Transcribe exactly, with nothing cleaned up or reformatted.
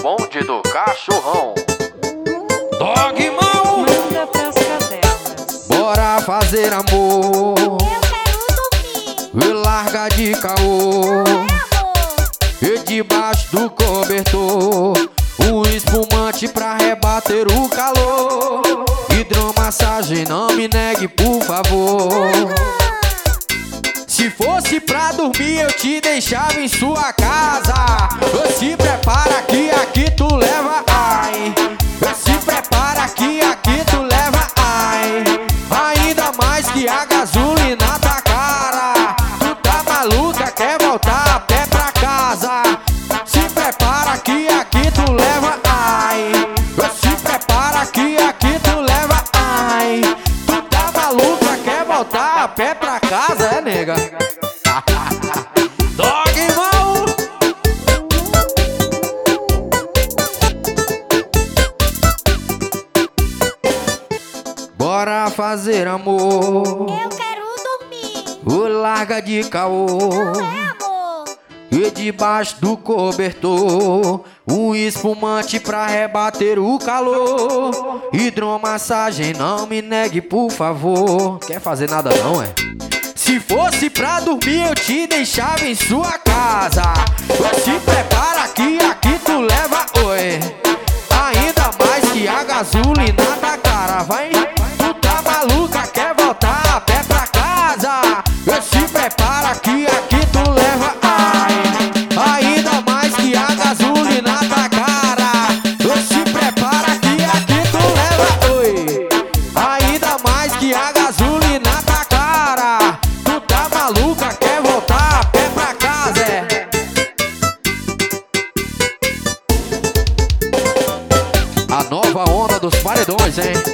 bonde do cachorrão. Dogmal, manda pras cadelas. bora fazer amor. Eu quero dormir. E larga de caô. É amor. E debaixo do cobertor, um espumante pra rebater o calor. Hidromassagem, não me negue, por favor. Se fosse pra dormir, eu te deixava em sua casa. Se prepara que aqui tu leva ai. Se prepara que aqui tu leva ai. Ainda mais que a gasolina tá cara. Tu tá maluca, quer voltar a pé pra casa. Se prepara que aqui tu leva ai. Se prepara que aqui tu leva ai. Tu tá maluca, quer voltar a pé pra casa, é nega? Dogmal, bora fazer amor. Eu quero dormir. O larga de caô. É amor. E debaixo do cobertor, um espumante pra rebater o calor. Hidromassagem, não me negue, por favor. Quer fazer nada não, é? Se fosse pra dormir, eu te deixava em sua casa. Se prepara que aqui tu leva oi. Ainda mais que a gasolina tá cara. Vai, tu tá maluca, quer voltar a pé pra casa. Se prepara que aqui tu leva ai. Ainda mais que a gasolina tá cara. Se prepara que aqui tu leva oi. Ainda mais que a gasolina tá cara. Tu tá maluca, quer voltar a pé pra casa, é? A nova onda dos paredões, hein?